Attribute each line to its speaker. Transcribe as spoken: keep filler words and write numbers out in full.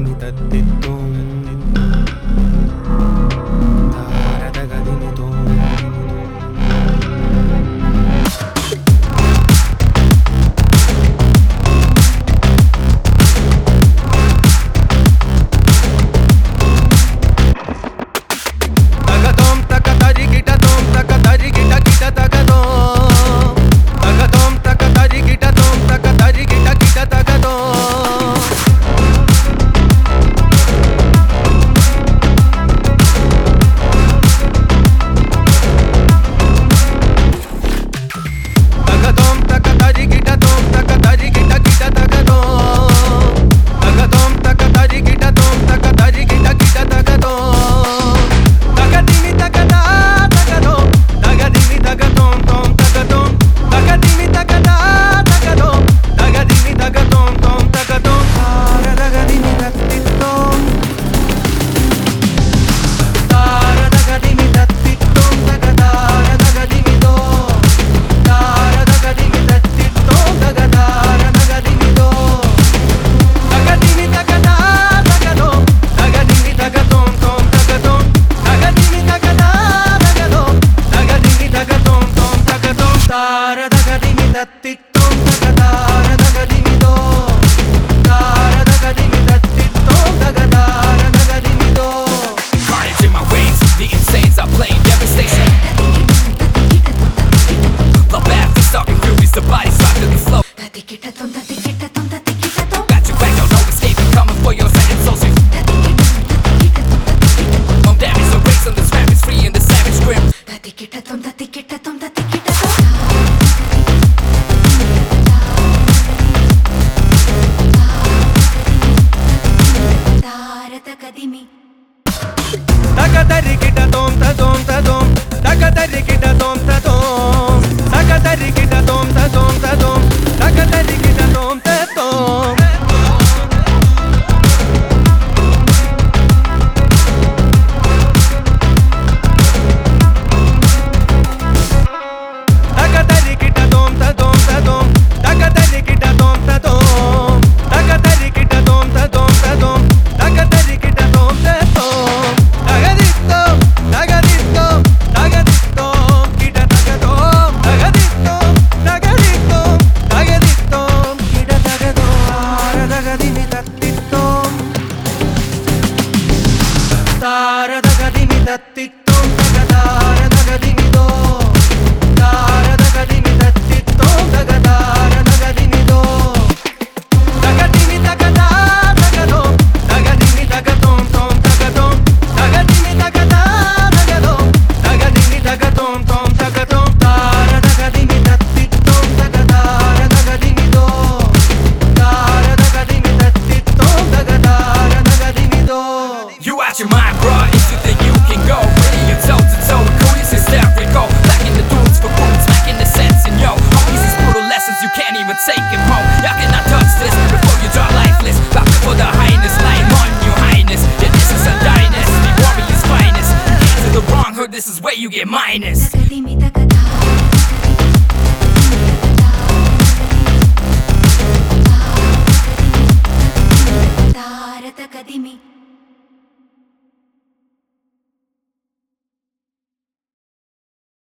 Speaker 1: തകതിമി തത്തിത്തും താരതകതിമി തോം തകതോം തകതരി കിടതോം തകതരി കിട കിട തകതോം തകതോം തകതരി കിടതോം തകതരി കിട കിട തകതോം തകതോം തകതരി കിടതോം തകതരി കിട കിട തകതോം തകതോം തകതരി കിടതോം തകതരി കിട കിട തകതോം തകതിമി തകതാ തകതോം തകതിമി തകതോം തോം തകതോം തകതിമി തകതാ തകതോം തകതിമി തകതോം തോം തകതോം താരതകതിമി തത്തിത്തോം താരതകതിമി തത്തിത്തോം തകതാരതകതിമി തോം താരതകതിമി തത്തിത്തോം തകതാരതകതിമി തോം തകതിമി തകതാ തകതോം തകതിമി തകതോം തോം തകതോം തകതിമി തകതാ തകതോം തകതിമി തകതോം തോം തകതോം താരതകതിമി തത്തിത്തോം തകതാരതകതിമി തോം താരതകതിമി തത്തിത്തോം തകതാരതകതിമി തോം
Speaker 2: Carnage in my veins, the insanes are playing devastation. The bad things talking furies, the bodies rock to the flow. Got you back, no escaping, coming for your second souls. More damage, so race on this rap is free in the savage grim.
Speaker 1: തകതരി കിടതോം തദോം തദോം തകതരി കിടതോം തദോം തകതരി കിടതോം തദോം തദോം തകതരി കിടതോം തദോം തകതരി കിടതോം തദോം തദോം തകതരി കിടതോം തദോം തകതരി കിടതോം തദോം തദോം തകതരി കിടതോം തദോം തകദിത്തോം തകദിത്തോം തകദിത്തോം കിട തകതോം തകദിത്തോം തകദിത്തോം തകദിത്തോം കിട തകതോം താരതകതിമി തത്തിത്തോം താരതകതിമി തത്തിത്തോം തകതാരതകതിമി തോം താരതകതിമി തത്തിത്തോം തകതാരതകതിമി തോം തകതിമി തകതാ തകതോം തകതിമി തകതോം തോം തകതോം തകതിമി തകതാ തകതോം തകതിമി തകതോം തോം തകതോം താരതകതിമി തത്തിത്തോം തകതാരതകതിമി തോം താരതകതിമി തത്തിത്തോം തകതാരതകതിമി തോം
Speaker 2: You out your mind, bro, if you think you can go. Ready and toe to toe, cool is hysterical. Lacking the dudes for roots, lacking the sense, and yo, all these brutal lessons you can't even take it.